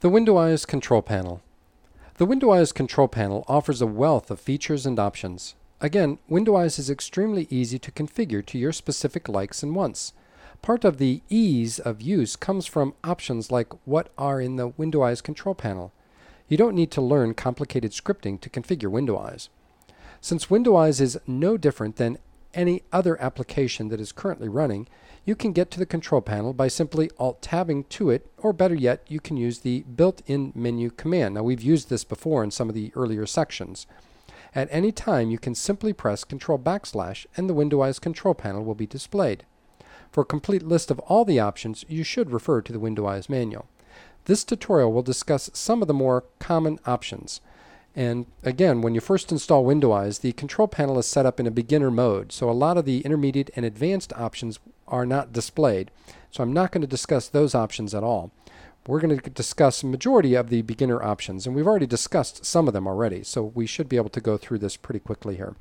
The Windowize Control Panel. The Windowize Control Panel offers a wealth of features and options. Again, Windowize is extremely easy to configure to your specific likes and wants. Part of the ease of use comes from options like what are in the Windowize Control Panel. You don't need to learn complicated scripting to configure Windowize. Since Windowize is no different than any other application that is currently running, you can get to the control panel by simply Alt-tabbing to it, or better yet, you can use the built-in menu command. Now, we've used this before in some of the earlier sections. At any time, you can simply press Control / and the Windowize control panel will be displayed. For a complete list of all the options, you should refer to the Windowize manual. This tutorial will discuss some of the more common options. And again, when you first install Windowize, the control panel is set up in a beginner mode, so a lot of the intermediate and advanced options are not displayed. So I'm not going to discuss those options at all. We're going to discuss the majority of the beginner options, and we've already discussed some of them already, so we should be able to go through this pretty quickly here.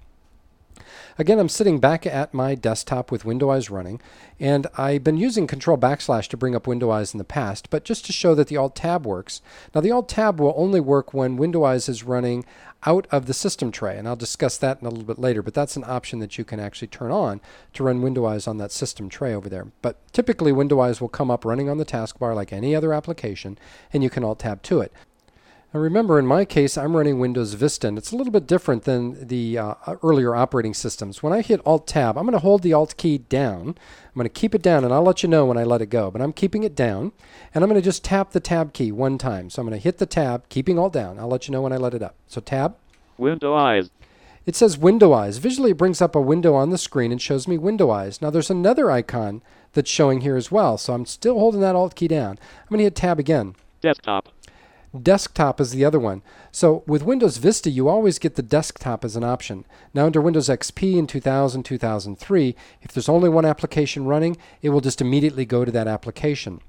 Again, I'm sitting back at my desktop with Windowize running, and I've been using Control / to bring up Windowize in the past, but just to show that the Alt-tab works. Now, the Alt-tab will only work when Windowize is running out of the system tray, and I'll discuss that in a little bit later, but that's an option that you can actually turn on to run Windowize on that system tray over there. But typically, Windowize will come up running on the taskbar like any other application, and you can Alt-tab to it. Now remember, in my case, I'm running Windows Vista, and it's a little bit different than the earlier operating systems. When I hit Alt-tab, I'm going to hold the Alt key down. I'm going to keep it down, and I'll let you know when I let it go. But I'm keeping it down, and I'm going to just tap the Tab key one time. So I'm going to hit the Tab, keeping Alt down. I'll let you know when I let it up. So Tab. Windowize. It says Windowize. Visually, it brings up a window on the screen and shows me Windowize. Now there's another icon that's showing here as well, so I'm still holding that Alt key down. I'm going to hit Tab again. Desktop. Desktop is the other one. So with Windows Vista, you always get the desktop as an option. Now under Windows XP in 2000, 2003, if there's only one application running, it will just immediately go to that application.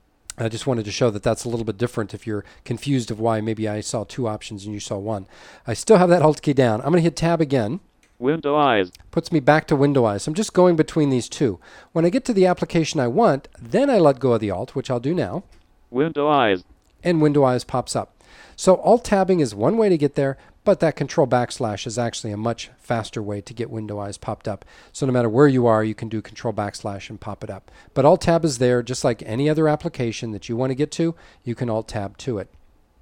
I just wanted to show that that's a little bit different if you're confused of why maybe I saw two options and you saw one. I still have that Alt key down. I'm going to hit Tab again. Windowize. Puts me back to Windowize. I'm just going between these two. When I get to the application I want, then I let go of the Alt, which I'll do now. Windowize. And Windowize pops up. So Alt-tabbing is one way to get there, but that Control / is actually a much faster way to get Windowize popped up. So no matter where you are, you can do Control / and pop it up. But Alt-tab is there, just like any other application that you want to get to, you can Alt-tab to it.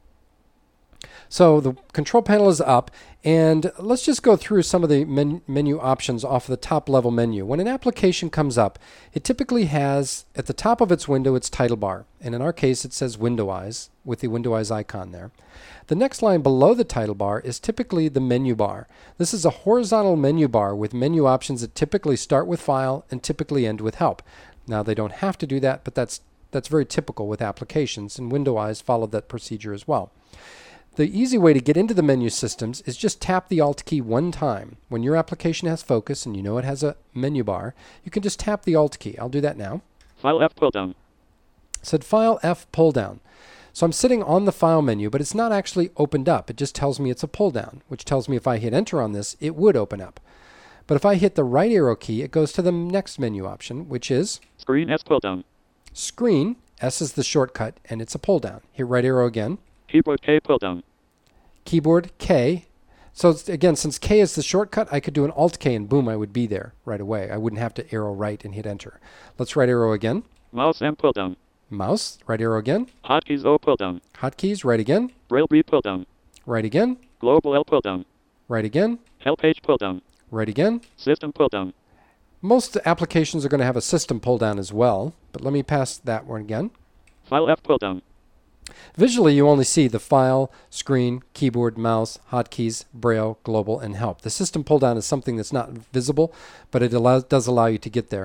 So the control panel is up, and let's just go through some of the menu options off the top level menu. When an application comes up, it typically has at the top of its window its title bar, and in our case it says Windowize with the Windowize icon there. The next line below the title bar is typically the menu bar. This is a horizontal menu bar with menu options that typically start with File and typically end with Help. Now they don't have to do that, but that's very typical with applications, and Windowize followed that procedure as well. The easy way to get into the menu systems is just tap the Alt key one time. When your application has focus and you know it has a menu bar, you can just tap the Alt key. I'll do that now. File F pull down. It said File F pull down. So I'm sitting on the File menu, but it's not actually opened up. It just tells me it's a pull down, which tells me if I hit Enter on this, it would open up. But if I hit the right arrow key, it goes to the next menu option, which is Screen S pull down. Screen. S is the shortcut, and it's a pull down. Hit right arrow again. Keyboard K pull down. Keyboard K. So again, since K is the shortcut, I could do an Alt K and boom, I would be there right away. I wouldn't have to arrow right and hit Enter. Let's right arrow again. Mouse M pull down. Mouse, right arrow again. Hotkeys O pull down. Hotkeys, right again. Braille B pull down. Right again. Global L pull down. Right again. Help H pull down. Right again. System pull down. Most applications are going to have a system pull down as well, but let me pass that one again. File F pull down. Visually, you only see the File, Screen, Keyboard, Mouse, Hotkeys, Braille, Global, and Help. The system pull down is something that's not visible, but it does allow you to get there.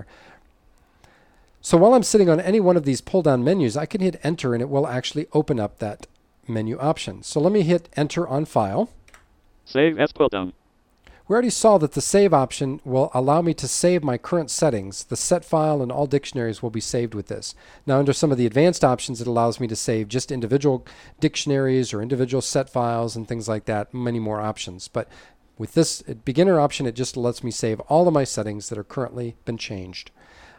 So while I'm sitting on any one of these pull down menus, I can hit Enter and it will actually open up that menu option. So let me hit Enter on File. Save S pull down. We already saw that the Save option will allow me to save my current settings. The set file and all dictionaries will be saved with this. Now under some of the advanced options, it allows me to save just individual dictionaries or individual set files and things like that, many more options. But with this beginner option, it just lets me save all of my settings that are currently been changed.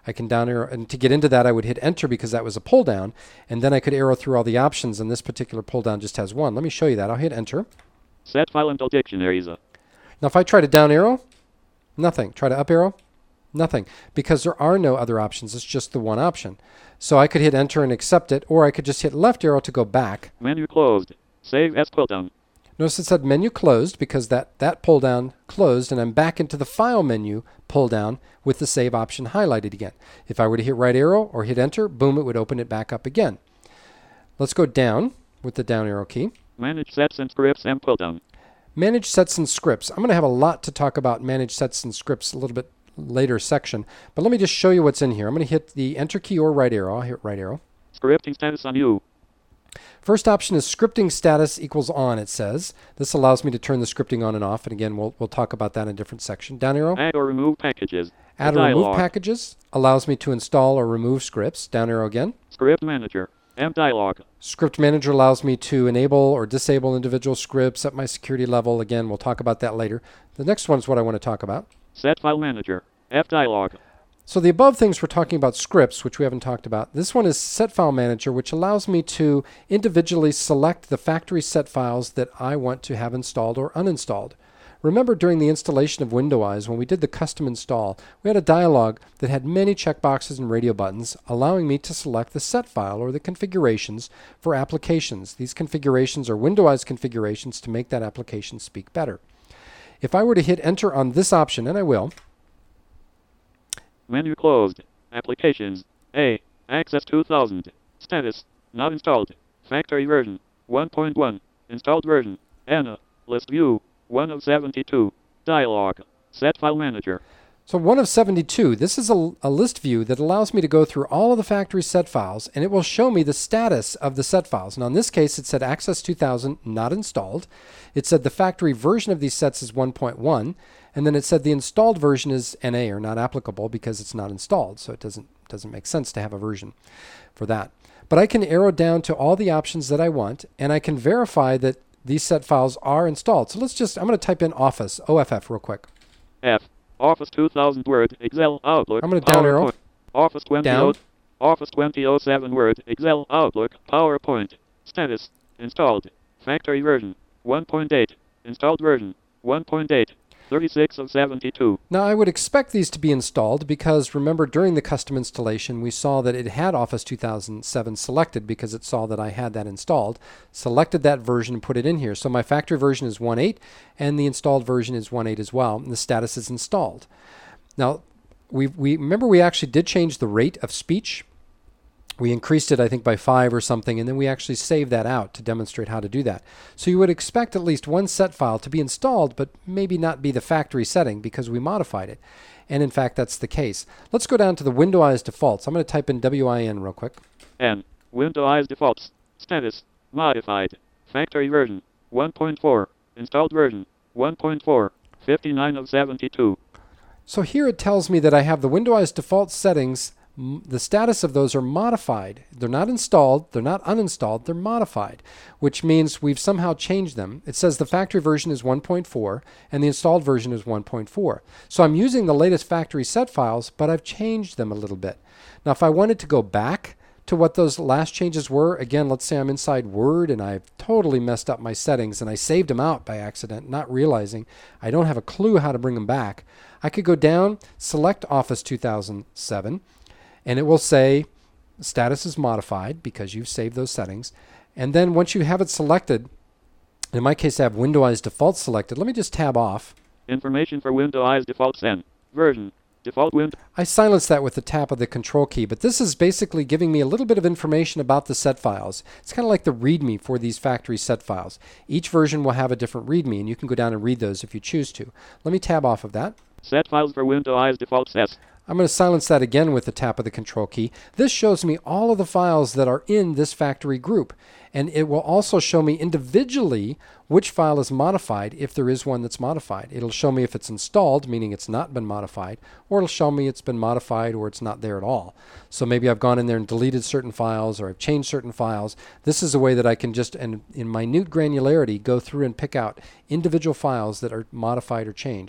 I can down arrow, and to get into that I would hit enter because that was a pull down, and then I could arrow through all the options, and this particular pull down just has one. Let me show you that. I'll hit enter. Set file into dictionaries. Now if I try to down arrow, nothing. Try to up arrow, nothing, because there are no other options. It's just the one option. So I could hit enter and accept it, or I could just hit left arrow to go back. Menu closed. Save as pull down. Notice it said menu closed because that pull down closed, and I'm back into the file menu pull down with the save option highlighted again. If I were to hit right arrow or hit enter, boom, it would open it back up again. Let's go down with the down arrow key. Manage sets and scripts and pull down. Manage sets and scripts. I'm going to have a lot to talk about manage sets and scripts a little bit later section, but let me just show you what's in here. I'm going to hit the enter key or right arrow. I'll hit right arrow. Scripting status on you. First option is scripting status equals on, it says. This allows me to turn the scripting on and off, and again, we'll talk about that in a different section. Down arrow. Add or remove packages. Add or remove packages allows me to install or remove scripts. Down arrow again. Script manager. M dialog. Script manager allows me to enable or disable individual scripts at my security level. Again, we'll talk about that later. The next one is what I want to talk about. Set file manager. F dialog. So the above things we're talking about scripts, which we haven't talked about. This one is set file manager, which allows me to individually select the factory set files that I want to have installed or uninstalled. Remember during the installation of Windows, when we did the custom install, we had a dialog that had many checkboxes and radio buttons, allowing me to select the set file or the configurations for applications. These configurations are Windows configurations to make that application speak better. If I were to hit enter on this option, and I will. Menu closed. Applications. A. Access 2000. Status. Not installed. Factory version. 1.1. Installed version. N. List view. 1 of 72. Dialog. Set file manager. So 1 of 72. This is a list view that allows me to go through all of the factory set files, and it will show me the status of the set files. Now in this case, it said Access 2000 not installed. It said the factory version of these sets is 1.1, and then it said the installed version is NA, or not applicable, because it's not installed. So it doesn't make sense to have a version for that. But I can arrow down to all the options that I want, and I can verify that these set files are installed. So I'm going to type in Office, OFF, real quick. F. Office 2000 Word, Excel, Outlook. I'm going to down arrow. Office 20. Down. Office 2007 Word, Excel, Outlook, PowerPoint. Status. Installed. Factory version. 1.8. Installed version. 1.8. 36 of 72. Now I would expect these to be installed because remember during the custom installation we saw that it had Office 2007 selected because it saw that I had that installed, selected that version and put it in here. So my factory version is 1.8 and the installed version is 1.8 as well, and the status is installed. Now we remember we actually did change the rate of speech. We increased it, I think, by 5 or something, and then we actually saved that out to demonstrate how to do that. So you would expect at least one set file to be installed, but maybe not be the factory setting because we modified it. And in fact, that's the case. Let's go down to the Windows defaults. I'm going to type in WIN real quick. N. Windows defaults. Status. Modified. Factory version. 1.4. Installed version. 1.4. 59 of 72. So here it tells me that I have the Windows default settings. The status of those are modified. They're not installed, they're not uninstalled, they're modified, which means we've somehow changed them. It says the factory version is 1.4 and the installed version is 1.4. So I'm using the latest factory set files, but I've changed them a little bit. Now if I wanted to go back to what those last changes were, again, let's say I'm inside Word and I've totally messed up my settings and I saved them out by accident, not realizing I don't have a clue how to bring them back. I could go down, select Office 2007, and it will say status is modified because you've saved those settings. And then once you have it selected, in my case I have Windows default selected. Let me just tab off. Information for Windows defaults N. Version. Default Windows. I silence that with the tap of the control key, but this is basically giving me a little bit of information about the set files. It's kind of like the README for these factory set files. Each version will have a different README, and you can go down and read those if you choose to. Let me tab off of that. Set files for Windows defaults S. I'm going to silence that again with the tap of the control key. This shows me all of the files that are in this factory group. And it will also show me individually which file is modified if there is one that's modified. It'll show me if it's installed, meaning it's not been modified, or it'll show me it's been modified or it's not there at all. So maybe I've gone in there and deleted certain files or I've changed certain files. This is a way that I can just, in minute granularity, go through and pick out individual files that are modified or changed.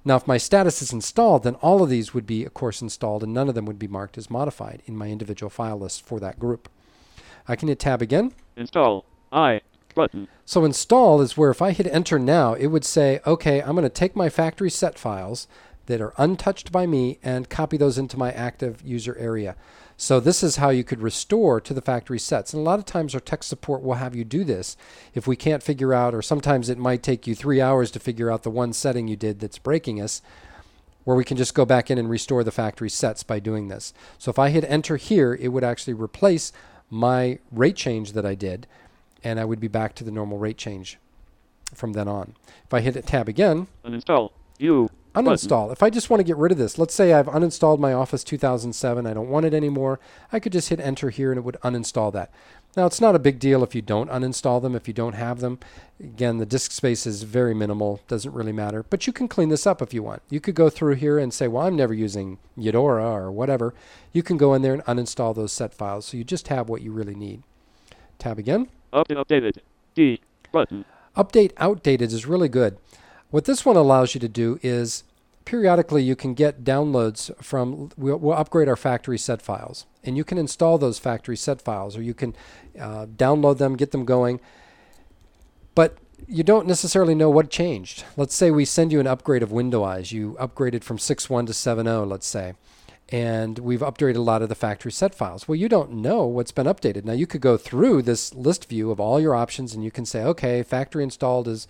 Now, if my status is installed, then all of these would be, of course, installed, and none of them would be marked as modified in my individual file list for that group. I can hit Tab again. Install. I. Button. So install is where if I hit enter now, it would say, okay, I'm going to take my factory set files that are untouched by me and copy those into my active user area. So this is how you could restore to the factory sets. And a lot of times our tech support will have you do this if we can't figure out, or sometimes it might take you 3 hours to figure out the one setting you did that's breaking us, where we can just go back in and restore the factory sets by doing this. So if I hit enter here, it would actually replace my rate change that I did, and I would be back to the normal rate change from then on. If I hit tab again, Uninstall. You. uninstall. Button. If I just want to get rid of this, let's say I've uninstalled my Office 2007, I don't want it anymore, I could just hit enter here and it would uninstall that. Now, it's not a big deal if you don't uninstall them, if you don't have them. Again, the disk space is very minimal, doesn't really matter, but you can clean this up if you want. You could go through here and say, well, I'm never using Eudora or whatever. You can go in there and uninstall those set files, so you just have what you really need. Tab again. Updated. D. Button. Update outdated is really good. What this one allows you to do is periodically you can get downloads from, we'll upgrade our factory set files, and you can install those factory set files, or you can download them, get them going, but you don't necessarily know what changed. Let's say we send you an upgrade of Windows. You upgraded from 6.1 to 7.0, let's say, and we've upgraded a lot of the factory set files. Well, you don't know what's been updated. Now, you could go through this list view of all your options, and you can say, okay, factory installed is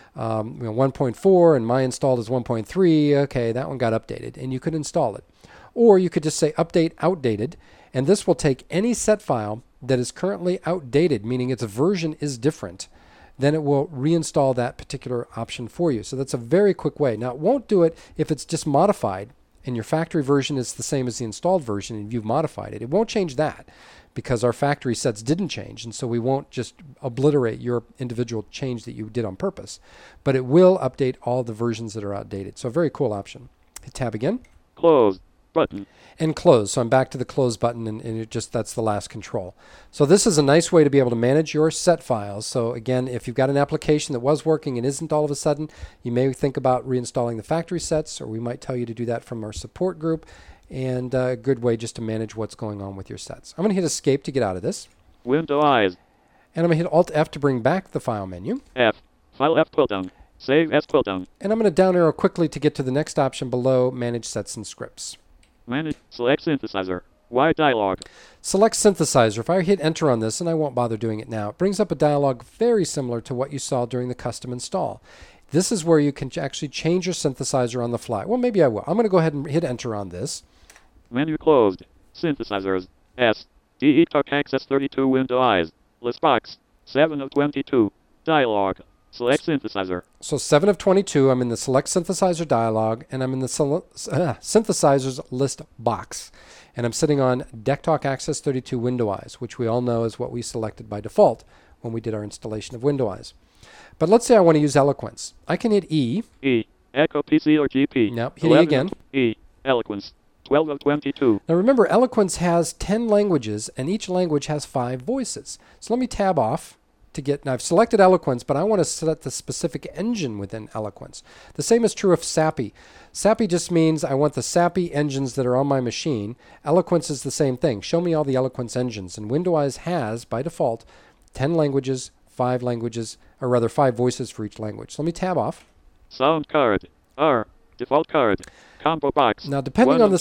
1.4 and my installed is 1.3. Okay, that one got updated, and you could install it. Or you could just say update outdated, and this will take any set file that is currently outdated, meaning its version is different, then it will reinstall that particular option for you. So that's a very quick way. Now, it won't do it if it's just modified and your factory version is the same as the installed version and you've modified it. It won't change that because our factory sets didn't change, and so we won't just obliterate your individual change that you did on purpose. But it will update all the versions that are outdated. So a very cool option. Hit tab again. Close. Button. And close. So I'm back to the close button, and it just, that's the last control. So this is a nice way to be able to manage your set files. So again, if you've got an application that was working and isn't all of a sudden, you may think about reinstalling the factory sets, or we might tell you to do that from our support group, and a good way just to manage what's going on with your sets. I'm going to hit escape to get out of this. Windows. And I'm going to hit Alt F to bring back the file menu. F. File F pull down. Save as pull down. And I'm going to down arrow quickly to get to the next option below, Manage Sets and Scripts. Manage. Select synthesizer. Y dialog. Select synthesizer. If I hit enter on this, and I won't bother doing it now, it brings up a dialog very similar to what you saw during the custom install. This is where you can actually change your synthesizer on the fly. Well, maybe I will. I'm going to go ahead and hit enter on this. Menu closed. Synthesizers. S. DE Talk Access 32 Windows. List box. 7 of 22. Dialog. Select synthesizer. So 7 of 22, I'm in the Select Synthesizer dialog, and I'm in the Synthesizers list box. And I'm sitting on DEC Access 32 Windows, which we all know is what we selected by default when we did our installation of Windows. But let's say I want to use Eloquence. I can hit E. E. Echo PC or GP. Nope, hit E again. E. Eloquence. 12 of 22. Now remember, Eloquence has 10 languages, and each language has 5 voices. So let me tab off to get, now I've selected Eloquence, but I want to set the specific engine within Eloquence. The same is true of SAPI. SAPI just means I want the SAPI engines that are on my machine. Eloquence is the same thing. Show me all the Eloquence engines. And Windows has, by default, 10 languages, 5 languages, or rather 5 voices for each language. So let me tab off. Sound card. R. Default card. Combo box. Now depending on the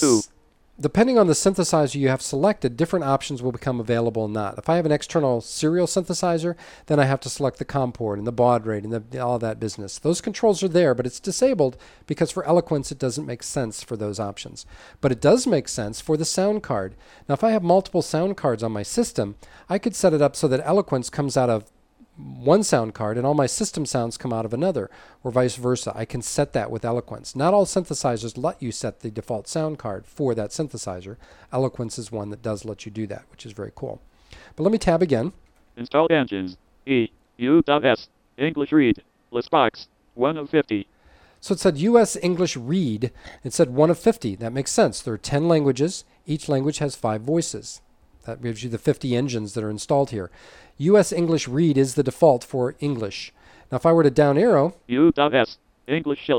synthesizer you have selected, different options will become available or not. If I have an external serial synthesizer, then I have to select the COM port and the baud rate and all that business. Those controls are there, but it's disabled because for Eloquence it doesn't make sense for those options. But it does make sense for the sound card. Now if I have multiple sound cards on my system, I could set it up so that Eloquence comes out of one sound card and all my system sounds come out of another, or vice versa. I can set that with Eloquence. Not all synthesizers let you set the default sound card for that synthesizer. Eloquence is one that does let you do that, which is very cool. But let me tab again. Install engines. E. U.S. English read. List box. 1 of 50. So it said US English read. It said 1 of 50. That makes sense. There are 10 languages. Each language has 5 voices. That gives you the 50 engines that are installed here. US English read is the default for English. Now if I were to down arrow, U.S. English Chile.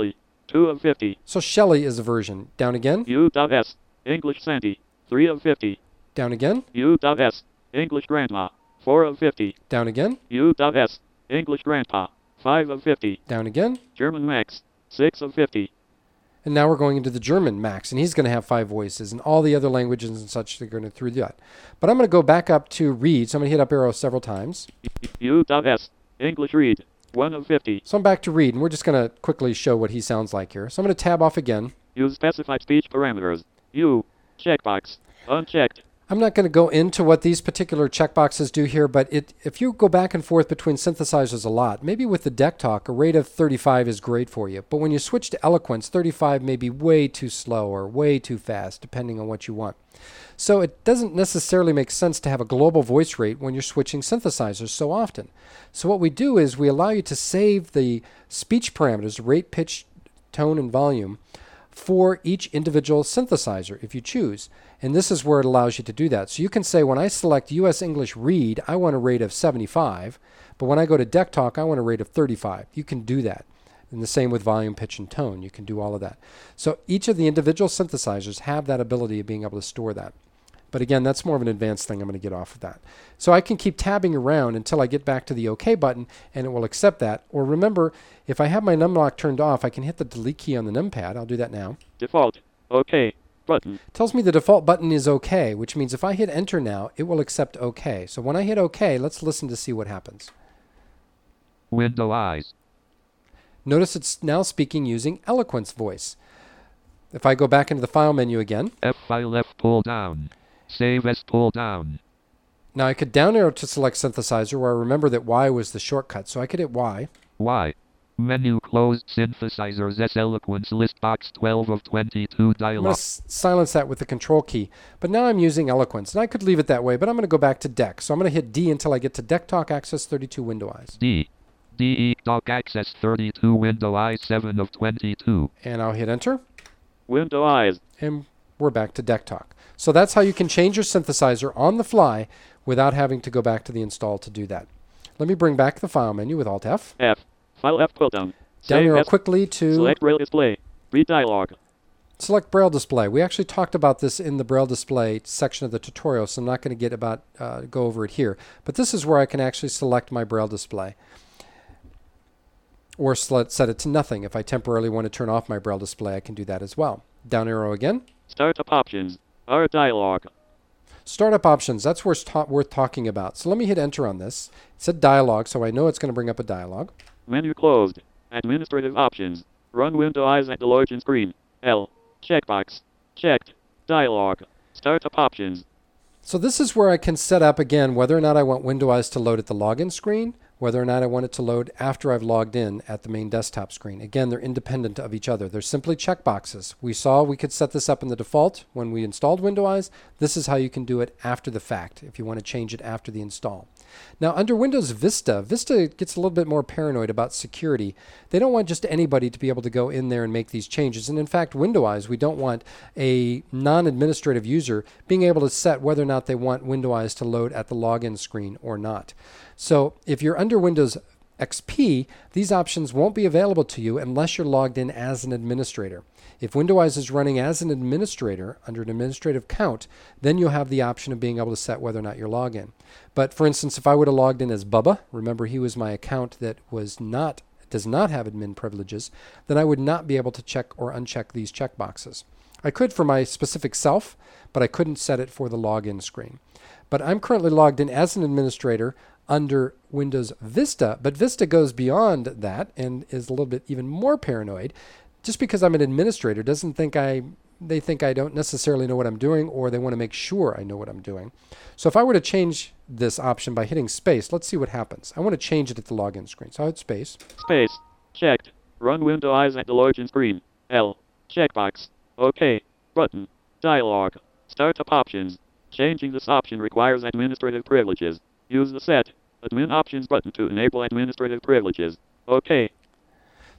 2 of 50. So Shelley is a version. Down again. U.S. English Sandy. 3 of 50. Down again. U.S. English Grandma. 4 of 50. Down again. U.S. English Grandpa. 5 of 50. Down again. German Max. 6 of 50. And now we're going into the German Max, and he's going to have 5 voices, and all the other languages and such are going to through that. But I'm going to go back up to read, so I'm going to hit up arrow several times. U.S. English Read. 1 of 50. So I'm back to read, and we're just going to quickly show what he sounds like here. So I'm going to tab off again. Use specified speech parameters. U. Checkbox. Unchecked. I'm not going to go into what these particular checkboxes do here, but if you go back and forth between synthesizers a lot, maybe with the Deck Talk, a rate of 35 is great for you. But when you switch to Eloquence, 35 may be way too slow or way too fast, depending on what you want. So it doesn't necessarily make sense to have a global voice rate when you're switching synthesizers so often. So what we do is we allow you to save the speech parameters, rate, pitch, tone, and volume, for each individual synthesizer if you choose. And this is where it allows you to do that. So you can say when I select US English Read, I want a rate of 75, but when I go to Deck Talk, I want a rate of 35. You can do that. And the same with volume, pitch, and tone. You can do all of that. So each of the individual synthesizers have that ability of being able to store that. But again, that's more of an advanced thing. I'm going to get off of that. So I can keep tabbing around until I get back to the OK button, and it will accept that. Or remember, if I have my numlock turned off, I can hit the delete key on the numpad. I'll do that now. Default. OK. Button. Tells me the default button is OK, which means if I hit enter now, it will accept OK. So when I hit OK, let's listen to see what happens. Window eyes. Notice it's now speaking using Eloquence voice. If I go back into the file menu again. F file F pull down. Save as pull down. Now I could down arrow to select synthesizer, where I remember that Y was the shortcut. So I could hit Y. Y. Menu closed synthesizers S Eloquence list box 12 of 22 I'm dialog. going to silence that with the control key. But now I'm using Eloquence. And I could leave it that way, but I'm going to go back to Deck. So I'm going to hit D until I get to Deck Talk Access 32 Window Eyes. D. DE Doc Access 32 Window Eyes 7 of 22. And I'll hit enter. Window Eyes. And we're back to Deck Talk. So that's how you can change your synthesizer on the fly without having to go back to the install to do that. Let me bring back the file menu with Alt F. F. File F pull down. Down arrow as quickly to select Braille display. Read dialog. select Braille display. We actually talked about this in the Braille display section of the tutorial, so I'm not going to go over it here. But this is where I can actually select my Braille display. Or set it to nothing. If I temporarily want to turn off my Braille display, I can do that as well. Down arrow again. Startup options. R dialog. Startup options, that's worth talking about. So let me hit enter on this. It said dialog, so I know it's going to bring up a dialog. Menu closed. Administrative options. Run window eyes at the login screen. L. Checkbox. Checked. Dialog. Startup options. So this is where I can set up, again, whether or not I want Window Eyes to load at the login screen, whether or not I want it to load after I've logged in at the main desktop screen. Again, they're independent of each other. They're simply checkboxes. We saw we could set this up in the default when we installed Window Eyes. This is how you can do it after the fact, if you want to change it after the install. Now, under Windows Vista, Vista gets a little bit more paranoid about security. They don't want just anybody to be able to go in there and make these changes. And in fact, Window Eyes, we don't want a non-administrative user being able to set whether or not they want Window Eyes to load at the login screen or not. So if you're under Windows XP, these options won't be available to you unless you're logged in as an administrator. If Window Eyes is running as an administrator under an administrative account, then you'll have the option of being able to set whether or not you're logged in. But for instance, if I would have logged in as Bubba, remember he was my account that does not have admin privileges, then I would not be able to check or uncheck these checkboxes. I could for my specific self, but I couldn't set it for the login screen. But I'm currently logged in as an administrator under Windows Vista, but Vista goes beyond that and is a little bit even more paranoid. Just because I'm an administrator doesn't think they think I don't necessarily know what I'm doing, or they want to make sure I know what I'm doing. So if I were to change this option by hitting space, let's see what happens. I want to change it at the login screen. So I hit space. Space. Checked. Run window eyes at the login screen. L. Checkbox. OK. Button. Dialog. Startup options. Changing this option requires administrative privileges. Use the Set Admin Options button to enable administrative privileges. OK.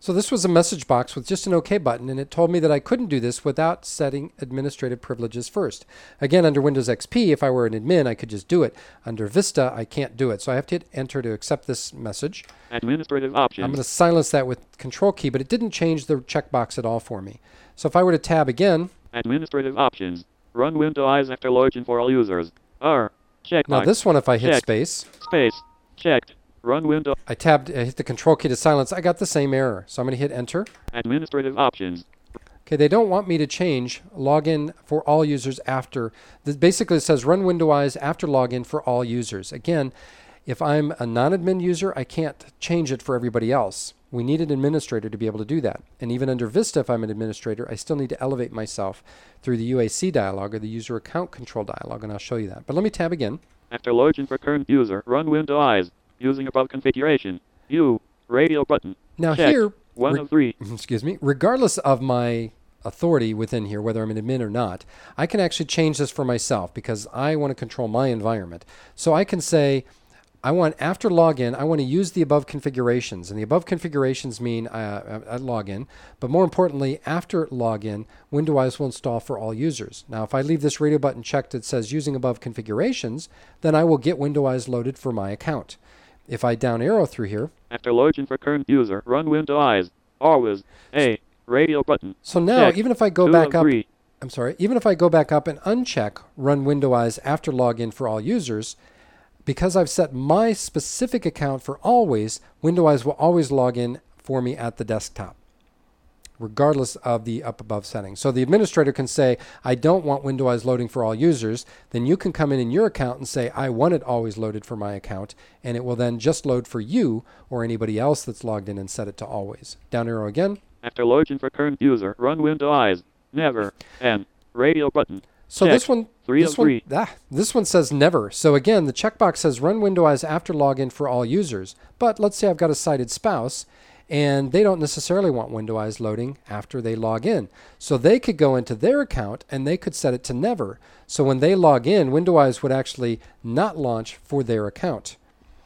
So this was a message box with just an OK button, and it told me that I couldn't do this without setting administrative privileges first. Again, under Windows XP, if I were an admin, I could just do it. Under Vista, I can't do it. So I have to hit Enter to accept this message. Administrative options. I'm going to silence that with Control key, but it didn't change the checkbox at all for me. So if I were to tab again, Administrative options. Run Windows after login for all users. R. Check. now this one, if I hit Checked. space, Space. Checked. Run Windows. I hit the Control key to silence, I got the same error. So I'm going to hit Enter. Administrative options. Okay, they don't want me to change login for all users after. This basically says run Windows after login for all users. Again, if I'm a non-admin user, I can't change it for everybody else. We need an administrator to be able to do that. And even under Vista, if I'm an administrator, I still need to elevate myself through the UAC dialog or the user account control dialog, and I'll show you that. But let me tab again. After login for current user, run Windows. Using above configuration. U. Radio button. Now Checked. here, 1 of 3. excuse me, regardless of my authority within here, whether I'm an admin or not, I can actually change this for myself because I want to control my environment. So I can say, I want after login, I want to use the above configurations. And the above configurations mean at login, but more importantly, after login, Windows will install for all users. Now, if I leave this radio button checked that says using above configurations, then I will get Windows loaded for my account. If I down arrow through here, After login for current user, run Windows. Always. A. Radio button. so now Check. even if I go 2 back of up, 3. even if I go back up and uncheck run Windows after login for all users, because I've set my specific account for always, Windows will always log in for me at the desktop, regardless of the up above settings. So the administrator can say, I don't want Windows loading for all users. Then you can come in your account and say, I want it always loaded for my account, and it will then just load for you or anybody else that's logged in and set it to always. Down arrow again. After login for current user, run Windows. Never. N. Radio button. So Check. this one, 3 of 3. this one says never. So again, the checkbox says run Windows after login for all users. But let's say I've got a sighted spouse, and they don't necessarily want Windows loading after they log in. So they could go into their account and they could set it to never. So when they log in, Windows would actually not launch for their account.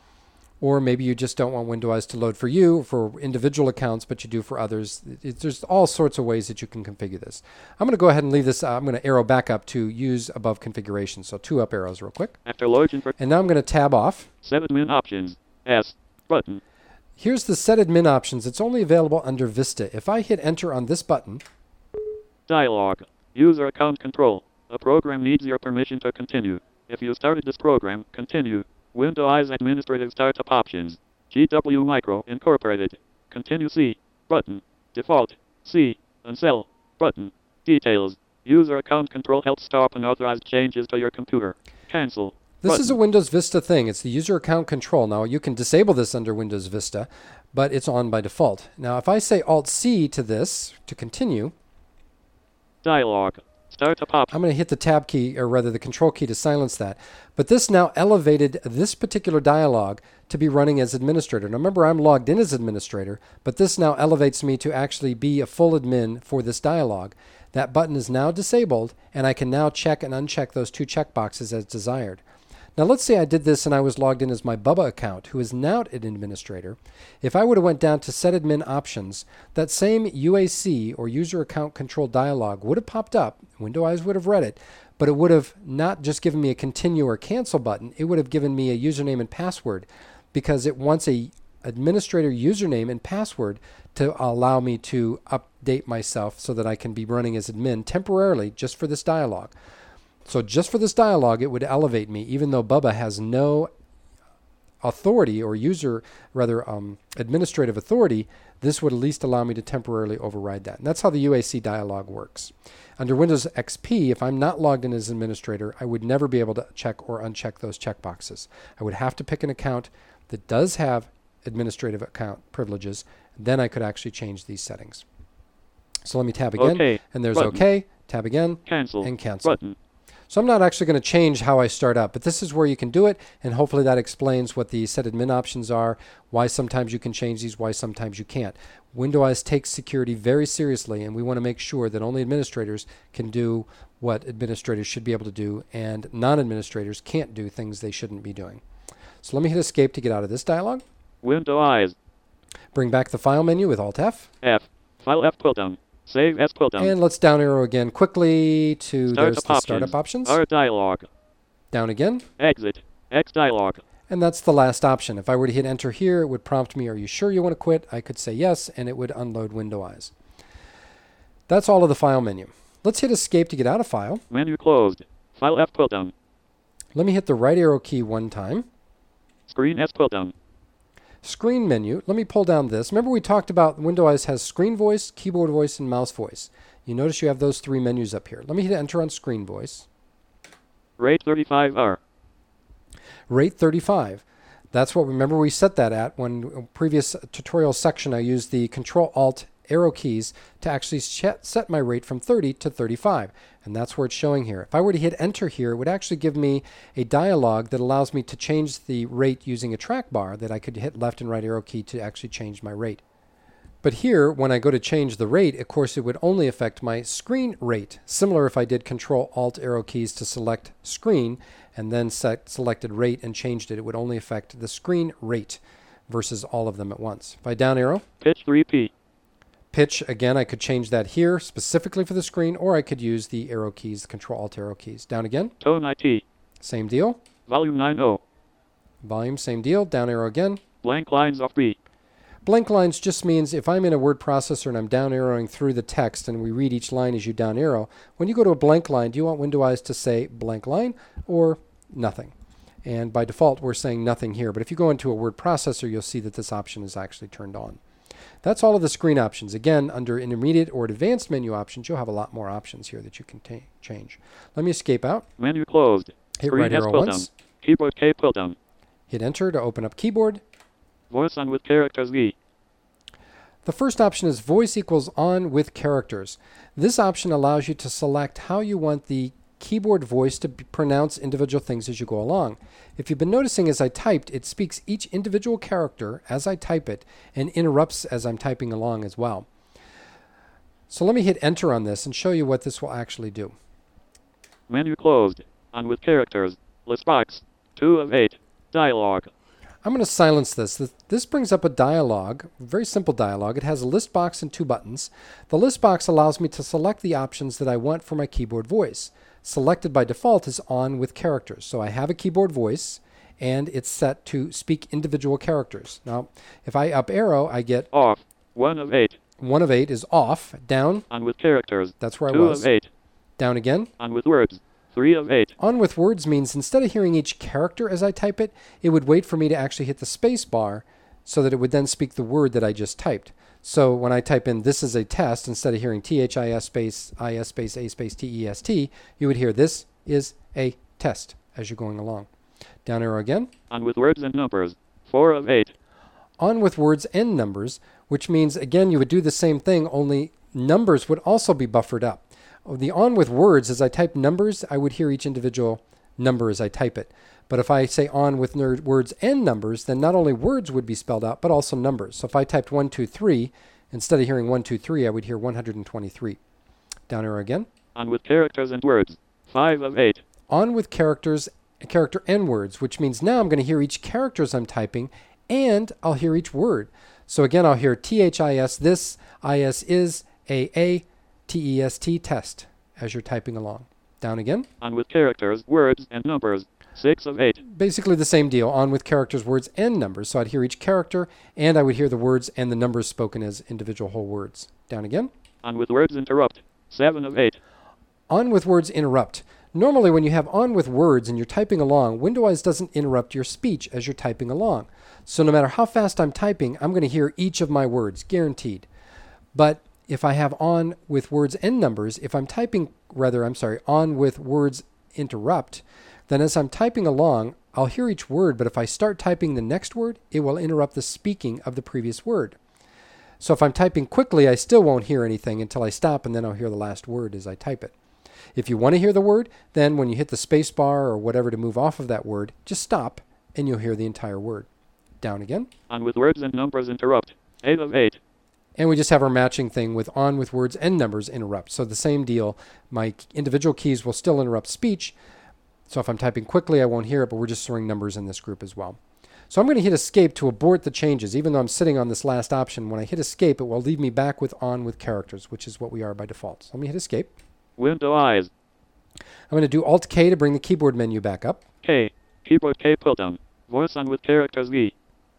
Or maybe you just don't want Windows to load for you, for individual accounts, but you do for others. There's all sorts of ways that you can configure this. I'm going to go ahead and leave this. I'm going to arrow back up to use above configuration. So 2 up arrows real quick. After login for And now I'm going to tab off. set admin options. S. Button. Here's the set admin options. It's only available under Vista. If I hit enter on this button, Dialog. User account control. A program needs your permission to continue. If you started this program, continue. Windows Administrative Startup Options. GW Micro Incorporated. Continue C. Button. Default. C. Unsell. Button. Details. User account control helps stop unauthorized changes to your computer. Cancel. this is a Button. Windows Vista thing. It's the user account control. Now, you can disable this under Windows Vista, but it's on by default. Now, if I say Alt-C to this to continue, Dialog. Startup options. I'm going to hit the tab key, or rather the control key to silence that. But this now elevated this particular dialog to be running as administrator. Now remember, I'm logged in as administrator, but this now elevates me to actually be a full admin for this dialog. That button is now disabled, and I can now check and uncheck those 2 checkboxes as desired. Now let's say I did this and I was logged in as my Bubba account, who is now an administrator. If I would have went down to set admin options, that same UAC or user account control dialog would have popped up. Windows would have read it, but it would have not just given me a continue or cancel button. It would have given me a username and password because it wants a administrator username and password to allow me to update myself so that I can be running as admin temporarily just for this dialog. So just for this dialog, it would elevate me, even though Bubba has no authority or administrative authority. This would at least allow me to temporarily override that. And that's how the UAC dialog works. Under Windows XP, if I'm not logged in as administrator, I would never be able to check or uncheck those checkboxes. I would have to pick an account that does have administrative account privileges. Then I could actually change these settings. So let me tab again, Okay. and there's Button. OK, tab again, Cancel. and cancel. Button. So I'm not actually going to change how I start up, but this is where you can do it, and hopefully that explains what the set admin options are, why sometimes you can change these, why sometimes you can't. Windows takes security very seriously, and we want to make sure that only administrators can do what administrators should be able to do, and non-administrators can't do things they shouldn't be doing. So let me hit escape to get out of this dialog. Windows. Bring back the File menu with Alt F. F. File F pull down. Save as pull down. And let's down arrow again quickly to there's the Startup startup options. R dialog. Down again. Exit. X dialog. And that's the last option. If I were to hit enter here, it would prompt me, are you sure you want to quit? I could say yes, and it would unload Window-Eyes. That's all of the File menu. Let's hit escape to get out of File. Menu closed. File F pull down. Let me hit the right arrow key one time. Screen S pull down. Screen menu. Let me pull down this. Remember we talked about Window-Eyes has screen voice, keyboard voice, and mouse voice. You notice you have those three menus up here. Let me hit enter on screen voice. Rate 35R. Rate 35. That's what, remember we set that at when previous tutorial section I used the Control-Alt arrow keys to actually set my rate from 30 to 35. And that's where it's showing here. If I were to hit enter here, it would actually give me a dialog that allows me to change the rate using a trackbar that I could hit left and right arrow key to actually change my rate. But here, when I go to change the rate, of course, it would only affect my screen rate. Similar if I did Control-Alt arrow keys to select screen and then selected rate and changed it, it would only affect the screen rate versus all of them at once. If I down arrow, Pitch 3P. pitch, again, I could change that here specifically for the screen, or I could use the arrow keys, the Control-Alt arrow keys. Down again, Tone IT. same deal. Volume 90. Volume, same deal. Down arrow again. Blank lines of B. Blank lines just means if I'm in a word processor and I'm down arrowing through the text and we read each line as you down arrow, when you go to a blank line, do you want Window-Eyes to say blank line or nothing? And by default, we're saying nothing here. But if you go into a word processor, you'll see that this option is actually turned on. That's all of the screen options. Again, under intermediate or advanced menu options, you'll have a lot more options here that you can change. Let me escape out. Menu closed. Hit Screen right S arrow pull once. down. Keyboard K pull down. Hit enter to open up keyboard. Voice on with characters V. The first option is voice equals on with characters. This option allows you to select how you want the keyboard voice to pronounce individual things as you go along. If you've been noticing as I typed, it speaks each individual character as I type it and interrupts as I'm typing along as well. So let me hit enter on this and show you what this will actually do. Menu closed. On with characters. List box. 2 of 8. Dialog. I'm going to silence this. This brings up a dialog, very simple dialog. It has a list box and 2 buttons. The list box allows me to select the options that I want for my keyboard voice. Selected by default is on with characters. So I have a keyboard voice and it's set to speak individual characters. Now, if I up arrow, I get Off. 1 of 8. 1 of 8 is off. Down, On with characters. that's where I 2 was. of 8. Down again. On with words. 3 of 8. On with words means instead of hearing each character as I type it, it would wait for me to actually hit the space bar so that it would then speak the word that I just typed. So when I type in this is a test, instead of hearing THIS space IS space A space TEST, you would hear this is a test as you're going along. Down arrow again. On with words and numbers. 4 of 8. On with words and numbers, which means again you would do the same thing, only numbers would also be buffered up. The on with words, as I type numbers, I would hear each individual number as I type it. But if I say on with words and numbers, then not only words would be spelled out, but also numbers. So if I typed 1, 2, 3, instead of hearing 1, 2, 3, I would hear 123. Down arrow again. On with characters and words. 5 of 8. On with characters, character and words, which means now I'm going to hear each character as I'm typing, and I'll hear each word. So again, I'll hear THIS, this, IS is, AA, TEST, test, as you're typing along. Down again. On with characters, words, and numbers. 6 of 8. Basically the same deal, on with characters, words, and numbers. So I'd hear each character, and I would hear the words and the numbers spoken as individual whole words. Down again. On with words interrupt. 7 of 8. On with words interrupt. Normally when you have on with words and you're typing along, Window-Eyes doesn't interrupt your speech as you're typing along. So no matter how fast I'm typing, I'm going to hear each of my words, guaranteed. But if I have on with words and numbers, if I'm typing, on with words interrupt, then as I'm typing along, I'll hear each word, but if I start typing the next word, it will interrupt the speaking of the previous word. So if I'm typing quickly, I still won't hear anything until I stop, and then I'll hear the last word as I type it. If you want to hear the word, then when you hit the space bar or whatever to move off of that word, just stop, and you'll hear the entire word. Down again. On with words and numbers interrupt. 8 of 8. And we just have our matching thing with on with words and numbers interrupt. So the same deal, my individual keys will still interrupt speech. So if I'm typing quickly, I won't hear it, but we're just throwing numbers in this group as well. So I'm going to hit escape to abort the changes. Even though I'm sitting on this last option, when I hit escape, it will leave me back with on with characters, which is what we are by default. So let me hit escape. Window eyes. I'm going to do Alt-K to bring the keyboard menu back up. K. Keyboard K pull down. Voice on with characters V.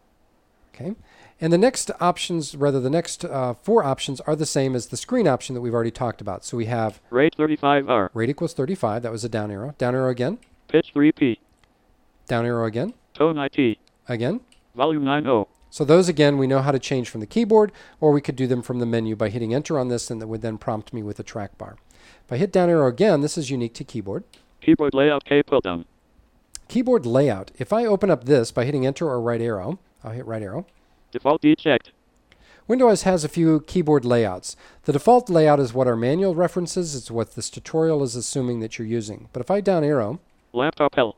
Okay. And the next options, rather the next 4 options are the same as the screen option that we've already talked about. So we have Rate 35R. rate equals 35. That was a down arrow. Down arrow again. Pitch 3P. Down arrow again. Tone IT. Again. Volume 90. So those, again, we know how to change from the keyboard, or we could do them from the menu by hitting enter on this, and that would then prompt me with a track bar. If I hit down arrow again, this is unique to keyboard. Keyboard layout K pull down. Keyboard layout. If I open up this by hitting enter or right arrow, I'll hit right arrow. Default D checked. Windows has a few keyboard layouts. The default layout is what our manual references. It's what this tutorial is assuming that you're using. But if I down arrow, Laptop L.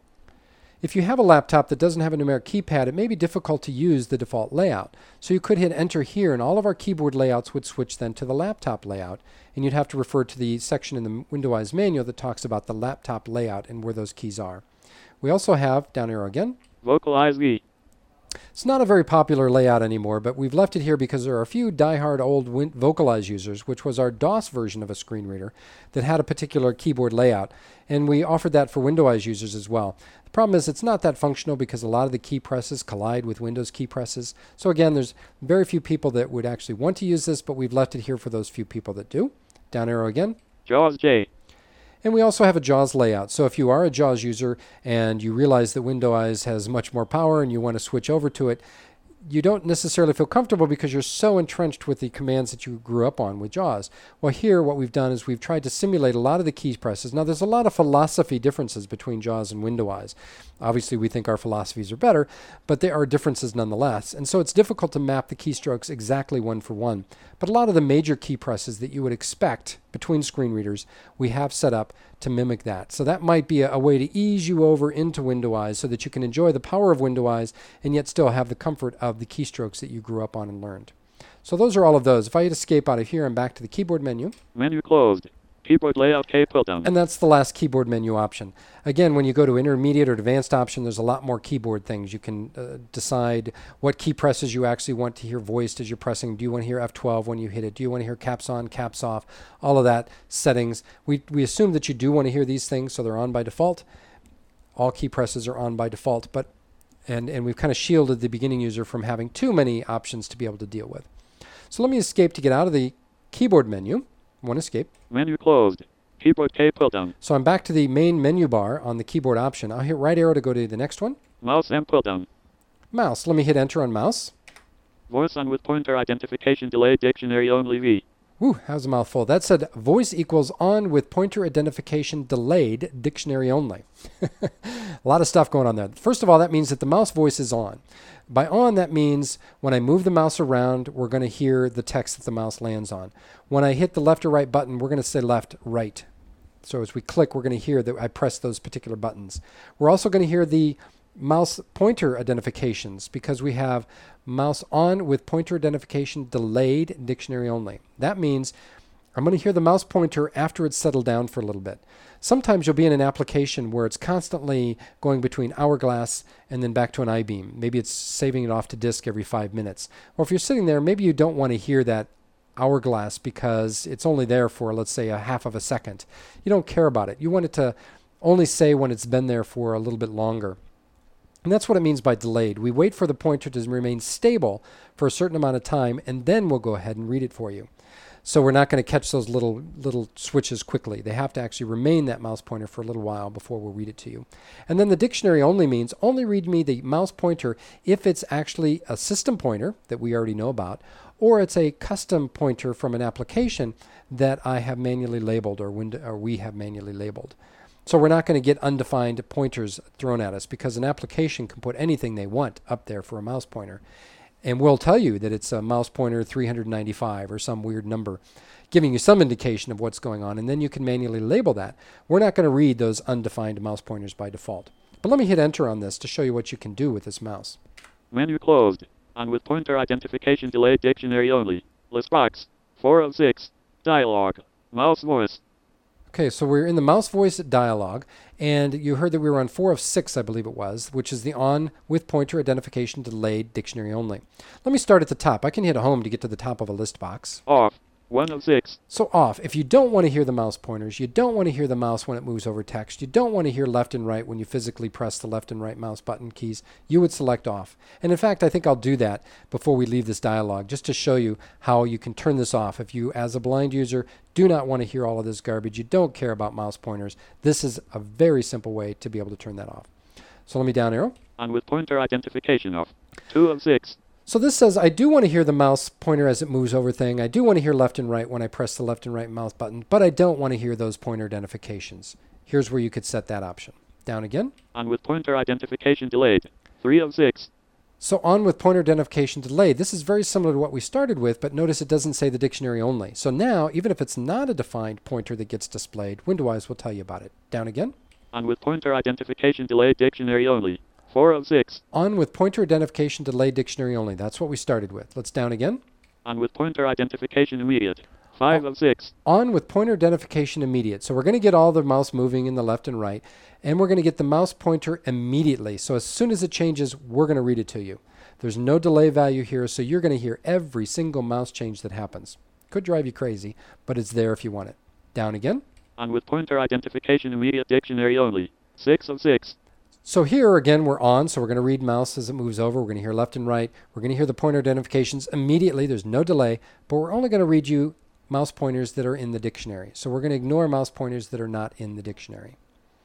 if you have a laptop that doesn't have a numeric keypad, it may be difficult to use the default layout. So you could hit enter here, and all of our keyboard layouts would switch then to the laptop layout. And you'd have to refer to the section in the Windows manual that talks about the laptop layout and where those keys are. We also have, down arrow again, Vocalize V. it's not a very popular layout anymore, but we've left it here because there are a few die-hard old Vocalize users, which was our DOS version of a screen reader, that had a particular keyboard layout. And we offered that for Windows users as well. The problem is it's not that functional because a lot of the key presses collide with Windows key presses. So again, there's very few people that would actually want to use this, but we've left it here for those few people that do. Down arrow again. JAWS J. And we also have a JAWS layout. So if you are a JAWS user and you realize that Windows has much more power and you want to switch over to it, you don't necessarily feel comfortable because you're so entrenched with the commands that you grew up on with JAWS. Well, here what we've done is we've tried to simulate a lot of the key presses. Now, there's a lot of philosophy differences between JAWS and Windows. Obviously, we think our philosophies are better, but there are differences nonetheless. And so it's difficult to map the keystrokes exactly one for one. But a lot of the major key presses that you would expect between screen readers, we have set up to mimic that. So that might be a way to ease you over into Windows so that you can enjoy the power of Windows and yet still have the comfort of the keystrokes that you grew up on and learned. So those are all of those. If I hit escape out of here, I'm back to the keyboard menu. Menu closed. Keyboard layout K pull down. And that's the last keyboard menu option. Again, when you go to intermediate or advanced option, there's a lot more keyboard things. You can decide what key presses you actually want to hear voiced as you're pressing. Do you want to hear F12 when you hit it? Do you want to hear caps on, caps off? All of that settings. We assume that you do want to hear these things, so they're on by default. All key presses are on by default, but and we've kind of shielded the beginning user from having too many options to be able to deal with. So let me escape to get out of the keyboard menu. One escape. Menu closed. Keyboard K pull down. So I'm back to the main menu bar on the keyboard option. I'll hit right arrow to go to the next one. Mouse M pull down. Mouse. Let me hit enter on mouse. Voice on with pointer identification delay dictionary only V. Woo, that was a mouthful. That said voice equals on with pointer identification delayed dictionary only. A lot of stuff going on there. First of all, that means that the mouse voice is on. By on, that means when I move the mouse around, we're going to hear the text that the mouse lands on. When I hit the left or right button, we're going to say left, right. So as we click, we're going to hear that I press those particular buttons. We're also going to hear the mouse pointer identifications because we have mouse on with pointer identification delayed dictionary only. That means I'm going to hear the mouse pointer after it's settled down for a little bit. Sometimes you'll be in an application where it's constantly going between hourglass and then back to an I-beam. Maybe it's saving it off to disk every 5 minutes. Or if you're sitting there, maybe you don't want to hear that hourglass because it's only there for, let's say, a half of a second. You don't care about it. You want it to only say when it's been there for a little bit longer. And that's what it means by delayed. We wait for the pointer to remain stable for a certain amount of time, and then we'll go ahead and read it for you. So we're not going to catch those little switches quickly. They have to actually remain that mouse pointer for a little while before we'll read it to you. And then the dictionary only means only read me the mouse pointer if it's actually a system pointer that we already know about, or it's a custom pointer from an application that I have manually labeled or we have manually labeled. So we're not going to get undefined pointers thrown at us because an application can put anything they want up there for a mouse pointer. And we'll tell you that it's a mouse pointer 395 or some weird number, giving you some indication of what's going on, and then you can manually label that. We're not going to read those undefined mouse pointers by default. But let me hit enter on this to show you what you can do with this mouse. Menu closed. On with pointer identification delay dictionary only. List box. 4 of 6. Dialog. Mouse voice. Okay, so we're in the mouse voice dialog, and you heard that we were on 4 of 6, I believe it was, which is the on with pointer identification delayed dictionary only. Let me start at the top. I can hit home to get to the top of a list box. Off. 1 of 6. So off. If you don't want to hear the mouse pointers, you don't want to hear the mouse when it moves over text, you don't want to hear left and right when you physically press the left and right mouse button keys, you would select off. And in fact, I think I'll do that before we leave this dialog, just to show you how you can turn this off. If you, as a blind user, do not want to hear all of this garbage, you don't care about mouse pointers, this is a very simple way to be able to turn that off. So let me down arrow. On with pointer identification off. 2 of 6. So this says I do want to hear the mouse pointer as it moves over thing. I do want to hear left and right when I press the left and right mouse button, but I don't want to hear those pointer identifications. Here's where you could set that option. Down again. On with pointer identification delayed. 3 of 6. So on with pointer identification delayed. This is very similar to what we started with, but notice it doesn't say the dictionary only. So now, even if it's not a defined pointer that gets displayed, Windowise will tell you about it. Down again. On with pointer identification delayed dictionary only. 4 of 6. On with pointer identification delayed dictionary only. That's what we started with. Let's down again. On with pointer identification immediate. 5 of 6. On with pointer identification immediate. So we're going to get all the mouse moving in the left and right, and we're going to get the mouse pointer immediately. So as soon as it changes, we're going to read it to you. There's no delay value here, so you're going to hear every single mouse change that happens. Could drive you crazy, but it's there if you want it. Down again. On with pointer identification immediate dictionary only. 6 of 6. So here again we're on, so we're going to read mouse as it moves over. We're going to hear left and right. We're going to hear the pointer identifications immediately. There's no delay, but we're only going to read you mouse pointers that are in the dictionary. So we're going to ignore mouse pointers that are not in the dictionary.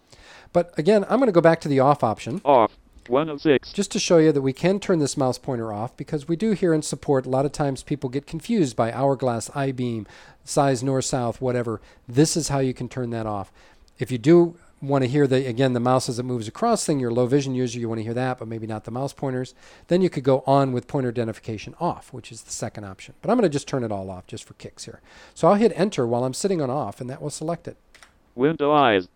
But again, I'm going to go back to the off option. Off. 1 of 6. Just to show you that we can turn this mouse pointer off, because we do here in support, a lot of times people get confused by hourglass, I-beam, size north-south, whatever. This is how you can turn that off. If you do want to hear the mouse as it moves across thing, you're a low vision user, you want to hear that, but maybe not the mouse pointers, then you could go on with pointer identification off, which is the second option. But I'm going to just turn it all off just for kicks here. So I'll hit enter while I'm sitting on off, and that will select it. Windowise.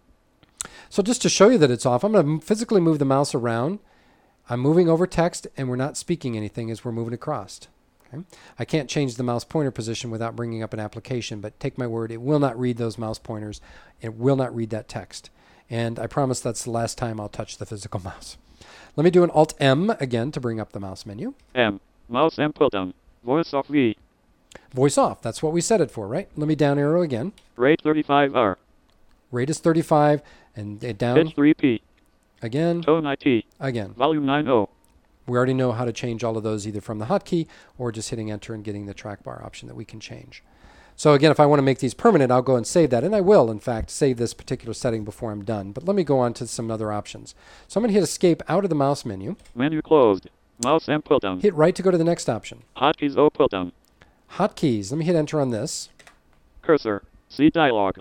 So just to show you that it's off, I'm going to physically move the mouse around. I'm moving over text, and we're not speaking anything as we're moving across. Okay? I can't change the mouse pointer position without bringing up an application, but take my word, it will not read those mouse pointers. It will not read that text. And I promise that's the last time I'll touch the physical mouse. Let me do an Alt-M again to bring up the mouse menu. M. Mouse M pull down. Voice off V. Voice off. That's what we set it for, right? Let me down arrow again. Rate 35R. Rate is 35. And down. Pitch 3P. Again. Tone IT. Again. Volume 9.0. We already know how to change all of those either from the hotkey or just hitting enter and getting the trackbar option that we can change. So again, if I want to make these permanent, I'll go and save that. And I will, in fact, save this particular setting before I'm done. But let me go on to some other options. So I'm going to hit escape out of the mouse menu. Menu closed. Mouse M pull down. Hit right to go to the next option. Hotkeys O pull down. Hotkeys. Let me hit enter on this. Cursor. See dialog.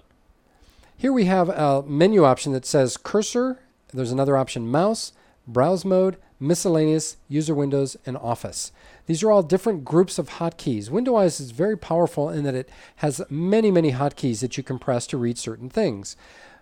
Here we have a menu option that says cursor. There's another option, mouse, browse mode, miscellaneous, user windows, and office. These are all different groups of hotkeys. Windowise is very powerful in that it has many, many hotkeys that you can press to read certain things.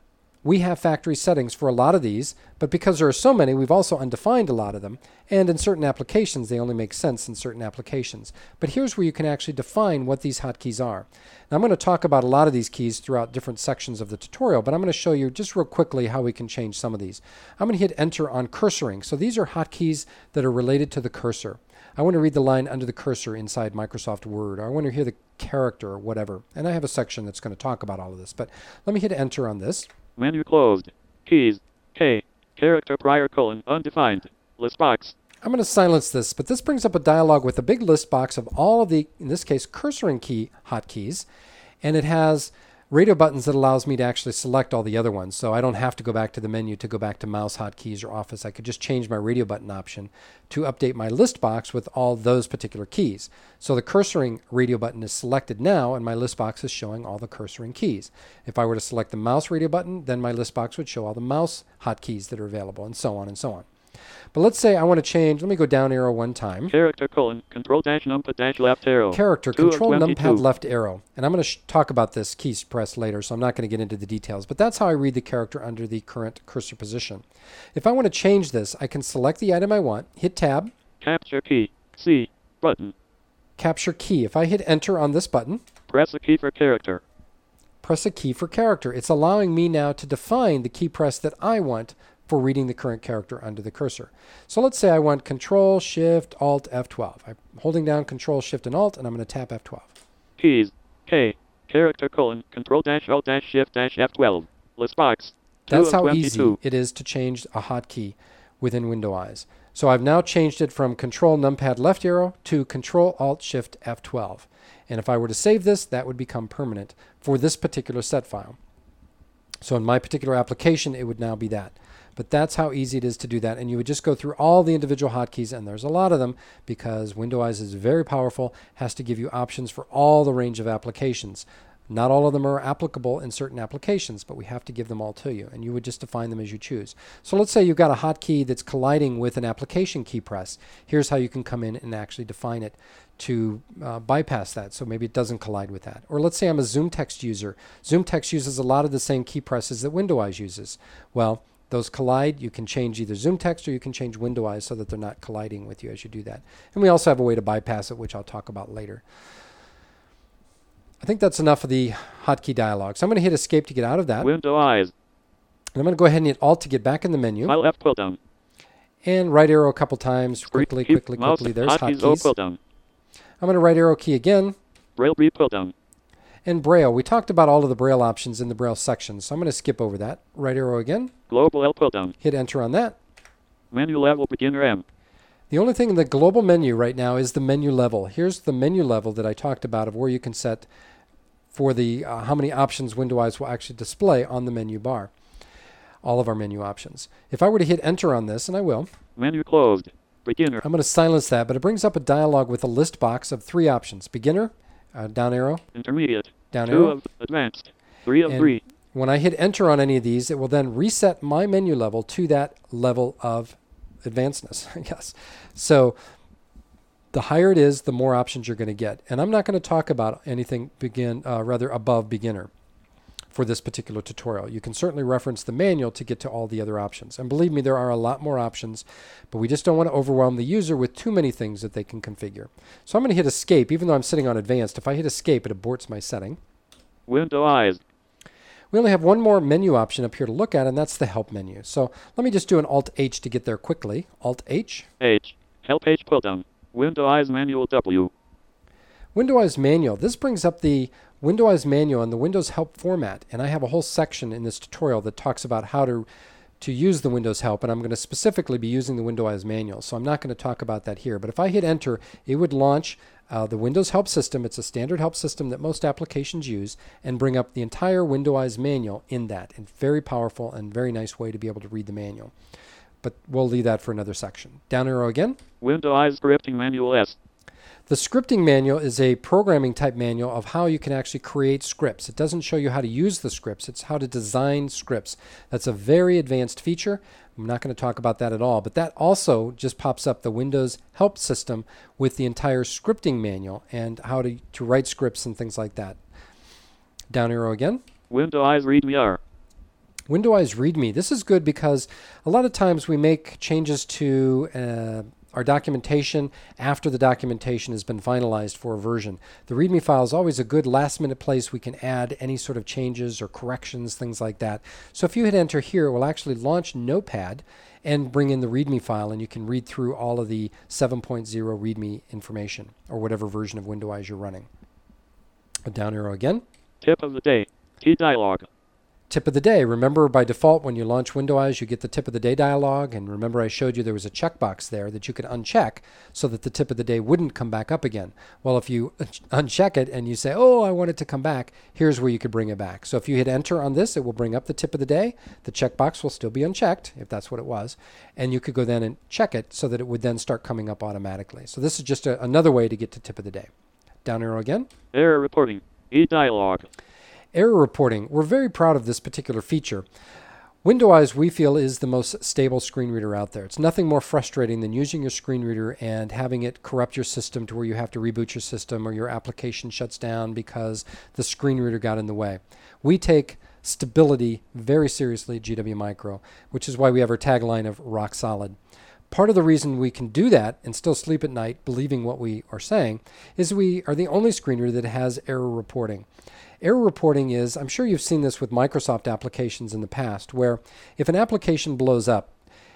We have factory settings for a lot of these, but because there are so many, we've also undefined a lot of them. And in certain applications, they only make sense in certain applications. But here's where you can actually define what these hotkeys are. Now, I'm going to talk about a lot of these keys throughout different sections of the tutorial, but I'm going to show you just real quickly how we can change some of these. I'm going to hit enter on cursoring. So these are hotkeys that are related to the cursor. I want to read the line under the cursor inside Microsoft Word, or I want to hear the character or whatever. And I have a section that's going to talk about all of this, but let me hit enter on this. Menu closed. Keys. K. Character prior colon undefined. List box. I'm going to silence this, but this brings up a dialog with a big list box of all of the, in this case, cursoring key hotkeys, and it has radio buttons that allows me to actually select all the other ones. So I don't have to go back to the menu to go back to mouse hotkeys or office. I could just change my radio button option to update my list box with all those particular keys. So the cursoring radio button is selected now, and my list box is showing all the cursoring keys. If I were to select the mouse radio button, then my list box would show all the mouse hotkeys that are available, and so on and so on. But let's say I want to change, let me go down arrow one time. Character colon control dash numpad dash left arrow. Character control numpad left arrow. And I'm going to talk about this key press later, so I'm not going to get into the details. But that's how I read the character under the current cursor position. If I want to change this, I can select the item I want, hit tab. Capture key. C. Button. Capture key. If I hit enter on this button. Press a key for character. press a key for character. It's allowing me now to define the key press that I want for reading the current character under the cursor. So let's say I want Control, Shift, Alt, F12. I'm holding down Control, Shift, and Alt, and I'm going to tap F12. Keys. K. Character : Control - Alt - Shift - F12. List box. That's how 22. easy it is to change a hotkey within Windows. So I've now changed it from Control numpad left arrow to Control Alt Shift F12. And if I were to save this, that would become permanent for this particular set file. So in my particular application, it would now be that. But that's how easy it is to do that. And you would just go through all the individual hotkeys, and there's a lot of them because Windows is very powerful, has to give you options for all the range of applications. Not all of them are applicable in certain applications, but we have to give them all to you, and you would just define them as you choose. So let's say you've got a hotkey that's colliding with an application key press. Here's how you can come in and actually define it to bypass that, so maybe it doesn't collide with that. Or let's say I'm a ZoomText user. ZoomText uses a lot of the same key presses that Windows uses. Well, those collide. You can change either ZoomText or you can change Windows so that they're not colliding with you as you do that. And we also have a way to bypass it, which I'll talk about later. I think that's enough of the hotkey dialog. So I'm going to hit Escape to get out of that. Windows. And I'm going to go ahead and hit Alt to get back in the menu. File F pull down. And right arrow a couple times. Quickly. There's hotkeys. Pull down. I'm going to right arrow key again. Braille B pull down. And Braille. We talked about all of the Braille options in the Braille section, so I'm going to skip over that. Right arrow again. Global L pull down. Hit Enter on that. Menu level beginner M. The only thing in the global menu right now is the menu level. Here's the menu level that I talked about of where you can set for the how many options Windows will actually display on the menu bar. All of our menu options. If I were to hit Enter on this, and I will. Menu closed. Beginner. I'm going to silence that, but it brings up a dialog with a list box of 3 options. Beginner, down arrow. Intermediate. Down 2 arrow. of advanced. 3 of 3. When I hit Enter on any of these, it will then reset my menu level to that level of advancedness, I guess. So the higher it is, the more options you're going to get. And I'm not going to talk about anything above beginner for this particular tutorial. You can certainly reference the manual to get to all the other options. And believe me, there are a lot more options, but we just don't want to overwhelm the user with too many things that they can configure. So I'm going to hit Escape, even though I'm sitting on Advanced. If I hit Escape, it aborts my setting. Windows. We only have one more menu option up here to look at, and that's the Help menu. So let me just do an Alt-H to get there quickly. Alt-H. H. Help H pull down. Windows Manual W. Windows Manual. This brings up the Windows Manual and the Windows Help format, and I have a whole section in this tutorial that talks about how to use the Windows Help, and I'm going to specifically be using the Windows Manual, so I'm not going to talk about that here. But if I hit Enter, it would launch the Windows Help system. It's a standard help system that most applications use, and bring up the entire Windows Manual in that. And very powerful and very nice way to be able to read the manual. But we'll leave that for another section. Down arrow again. Windows Scripting Manual S. The scripting manual is a programming type manual of how you can actually create scripts. It doesn't show you how to use the scripts. It's how to design scripts. That's a very advanced feature. I'm not going to talk about that at all, but that also just pops up the Windows Help system with the entire scripting manual and how to write scripts and things like that. Down arrow again. Windows README R. Windows README. This is good because a lot of times we make changes to our documentation after the documentation has been finalized for a version. The README file is always a good last-minute place we can add any sort of changes or corrections, things like that. So if you hit Enter here, it will actually launch Notepad and bring in the README file, and you can read through all of the 7.0 README information or whatever version of Windows you're running. A down arrow again. Tip of the day. Key dialog. Tip of the day. Remember, by default, when you launch Windows, you get the tip of the day dialog. And remember, I showed you there was a checkbox there that you could uncheck so that the tip of the day wouldn't come back up again. Well, if you uncheck it and you say, oh, I want it to come back, here's where you could bring it back. So if you hit Enter on this, it will bring up the tip of the day. The checkbox will still be unchecked, if that's what it was. And you could go then and check it so that it would then start coming up automatically. So this is just another way to get to tip of the day. Down arrow again. Error reporting. E-dialog. Error reporting. We're very proud of this particular feature. Windows, we feel, is the most stable screen reader out there. It's nothing more frustrating than using your screen reader and having it corrupt your system to where you have to reboot your system or your application shuts down because the screen reader got in the way. We take stability very seriously at GW Micro, which is why we have our tagline of rock solid. Part of the reason we can do that and still sleep at night believing what we are saying is we are the only screen reader that has error reporting. Error reporting is, I'm sure you've seen this with Microsoft applications in the past, where if an application blows up,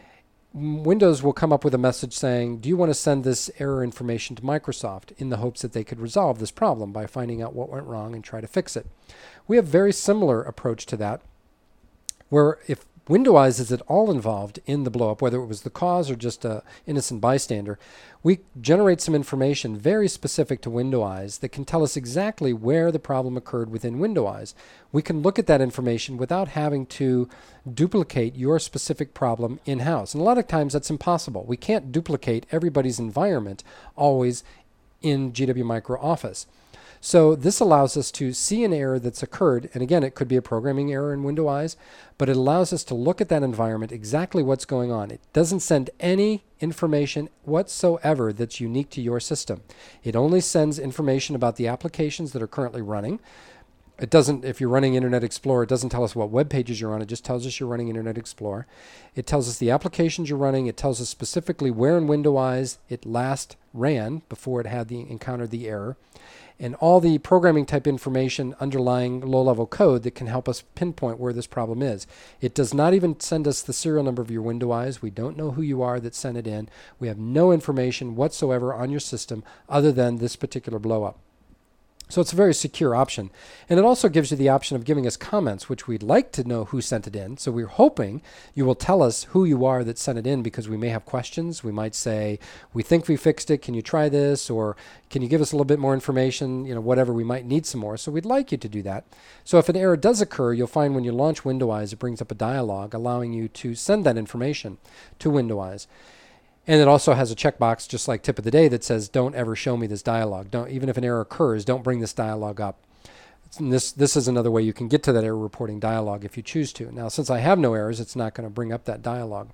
Windows will come up with a message saying, do you want to send this error information to Microsoft, in the hopes that they could resolve this problem by finding out what went wrong and try to fix it. We have a very similar approach to that, where if Windows is at all involved in the blowup, whether it was the cause or just an innocent bystander, we generate some information very specific to Windows that can tell us exactly where the problem occurred within Windows. We can look at that information without having to duplicate your specific problem in-house. And a lot of times that's impossible. We can't duplicate everybody's environment always in GW Micro Office. So this allows us to see an error that's occurred, and again, it could be a programming error in Windows, but it allows us to look at that environment, exactly what's going on. It doesn't send any information whatsoever that's unique to your system. It only sends information about the applications that are currently running. It doesn't, if you're running Internet Explorer, it doesn't tell us what web pages you're on. It just tells us you're running Internet Explorer. It tells us the applications you're running. It tells us specifically where in Windows it last ran before it had encountered the error. And all the programming type information underlying low-level code that can help us pinpoint where this problem is. It does not even send us the serial number of your Windows. We don't know who you are that sent it in. We have no information whatsoever on your system other than this particular blow-up. So it's a very secure option. And it also gives you the option of giving us comments, which we'd like to know who sent it in. So we're hoping you will tell us who you are that sent it in, because we may have questions. We might say, we think we fixed it. Can you try this? Or can you give us a little bit more information? You know, whatever, we might need some more. So we'd like you to do that. So if an error does occur, you'll find when you launch Windows, it brings up a dialog allowing you to send that information to Windows. And it also has a checkbox, just like tip of the day, that says, don't ever show me this dialog. Don't, even if an error occurs, don't bring this dialog up. And this is another way you can get to that error reporting dialog if you choose to. Now, since I have no errors, it's not going to bring up that dialog.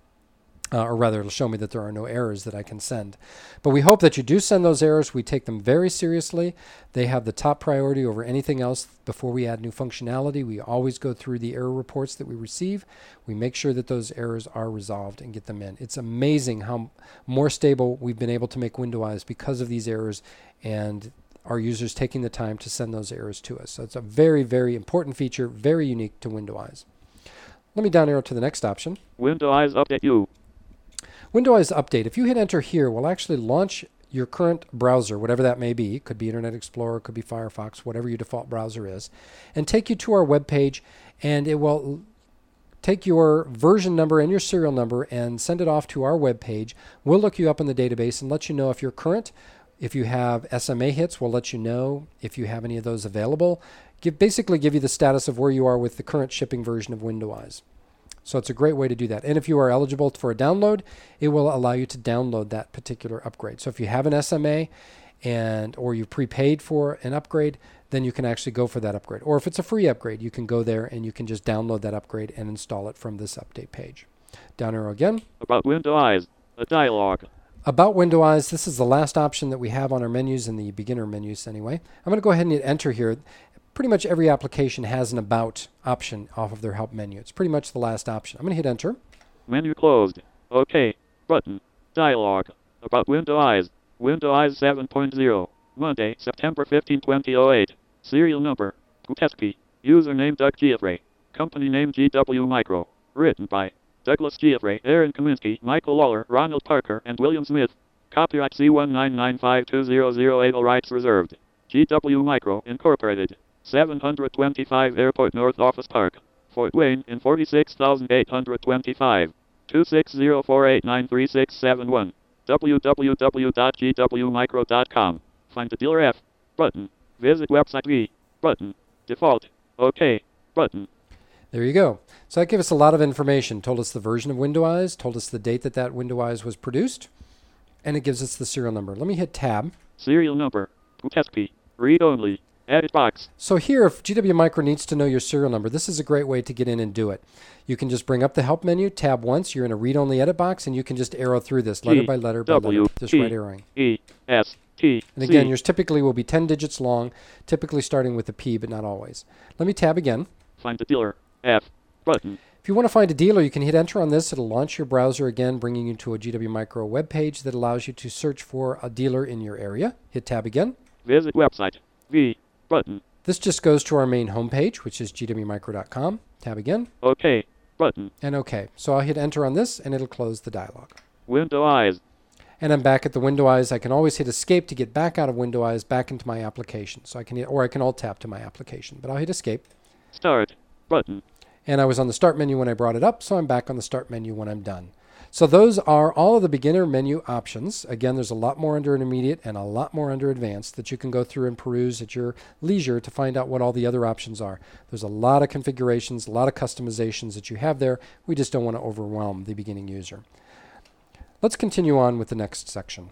Or rather, it'll show me that there are no errors that I can send. But we hope that you do send those errors. We take them very seriously. They have the top priority over anything else before we add new functionality. We always go through the error reports that we receive. We make sure that those errors are resolved and get them in. It's amazing how more stable we've been able to make Windows because of these errors and our users taking the time to send those errors to us. So it's a very, very important feature, very unique to Windows. Let me down arrow to the next option. Windows Update U. Windows Update. If you hit enter here, we'll actually launch your current browser, whatever that may be. It could be Internet Explorer, it could be Firefox, whatever your default browser is, and take you to our web page, and it will take your version number and your serial number and send it off to our web page. We'll look you up in the database and let you know if you're current. If you have SMA hits, we'll let you know if you have any of those available. Basically give you the status of where you are with the current shipping version of Windows. So it's a great way to do that. And if you are eligible for a download, it will allow you to download that particular upgrade. So if you have an SMA or you prepaid for an upgrade, then you can actually go for that upgrade. Or if it's a free upgrade, you can go there and you can just download that upgrade and install it from this update page. Down arrow again. About Windows, a dialog. About Windows, this is the last option that we have on our menus, in the beginner menus anyway. I'm going to go ahead and hit enter here. Pretty much every application has an about option off of their help menu. It's pretty much the last option. I'm going to hit enter. Menu closed. OK. Button. Dialog. About Windows. Windows 7.0. Monday, September 15, 2008. Serial number. Gutesky. Username Doug Giuffre. Company name GW Micro. Written by Douglas Giuffre, Aaron Kaminsky, Michael Lawler, Ronald Parker, and William Smith. Copyright C199520008. All rights reserved. GW Micro, Incorporated. 725 Airport North Office Park, Fort Wayne in 46,825. 26048936671. www.gwmicro.com. Find the dealer F. Button. Visit website V. Button. Default. OK. Button. There you go. So that gave us a lot of information. Told us the version of Windows, told us the date that Windows was produced, and it gives us the serial number. Let me hit tab. Serial number. Gutesky. Read only. Edit box. So here, if GW Micro needs to know your serial number, this is a great way to get in and do it. You can just bring up the help menu, tab once, you're in a read-only edit box, and you can just arrow through this letter by letter by letter, just right arrowing. E-S-T. And again, yours typically will be 10 digits long, typically starting with a P, but not always. Let me tab again. Find the dealer. F. Button. If you want to find a dealer, you can hit enter on this. It'll launch your browser again, bringing you to a GW Micro web page that allows you to search for a dealer in your area. Hit tab again. Visit website. V. Button. This just goes to our main homepage, which is gwmicro.com. Tab again. OK. Button. And OK. So I'll hit enter on this, and it'll close the dialog. Window eyes. And I'm back at the window eyes. I can always hit escape to get back out of window eyes, back into my application. So I can hit, or I can alt tab to my application, but I'll hit escape. Start. Button. And I was on the start menu when I brought it up, so I'm back on the start menu when I'm done. So those are all of the beginner menu options. Again, there's a lot more under intermediate and a lot more under advanced that you can go through and peruse at your leisure to find out what all the other options are. There's a lot of configurations, a lot of customizations that you have there. We just don't want to overwhelm the beginning user. Let's continue on with the next section.